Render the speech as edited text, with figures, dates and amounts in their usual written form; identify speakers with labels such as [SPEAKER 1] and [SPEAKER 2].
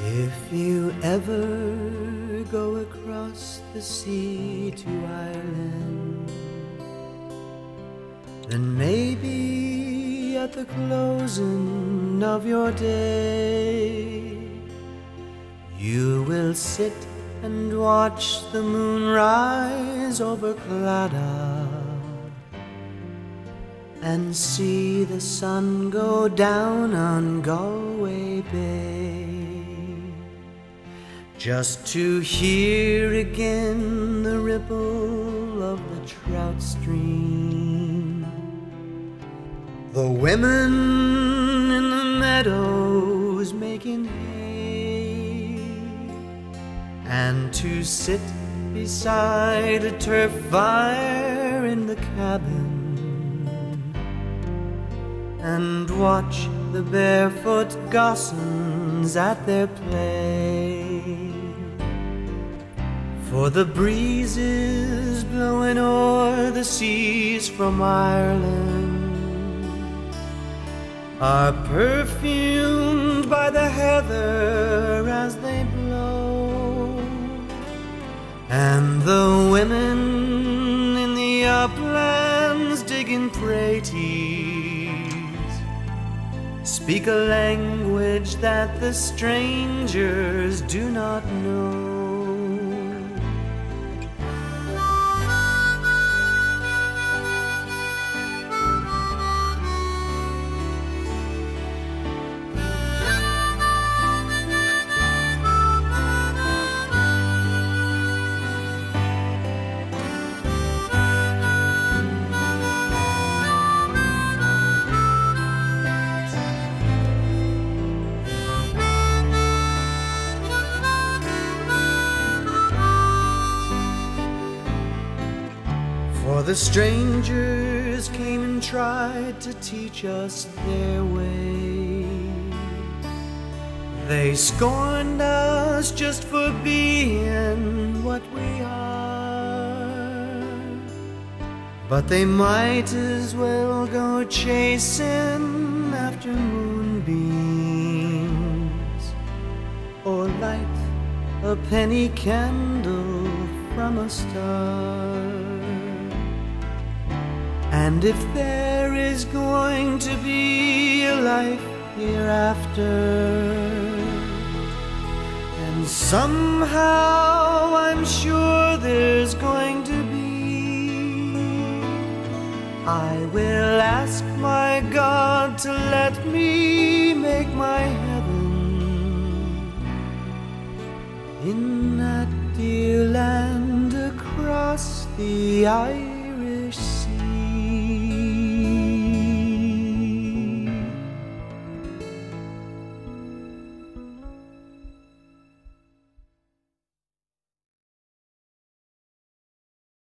[SPEAKER 1] If you ever go across the sea to Ireland, then maybe at the closing of your day, you will sit and watch the moon rise over Claddagh and see the sun go down on Galway Bay, just to hear again the ripple of the trout stream, the women in the meadows making hay, and to sit beside a turf fire in the cabin and watch the barefoot gossans at their play. For the breezes blowing o'er the seas from Ireland are perfumed by the heather as they blow, and the women in the uplands digging praties speak a language that the strangers do not know. For the strangers came and tried to teach us their ways. They scorned us just for being what we are, but they might as well go chasing after moonbeams or light a penny candle from a star. And if there is going to be a life hereafter, and somehow I'm sure there's going to be, I will ask my God to let me make my heaven in that dear land across the Irish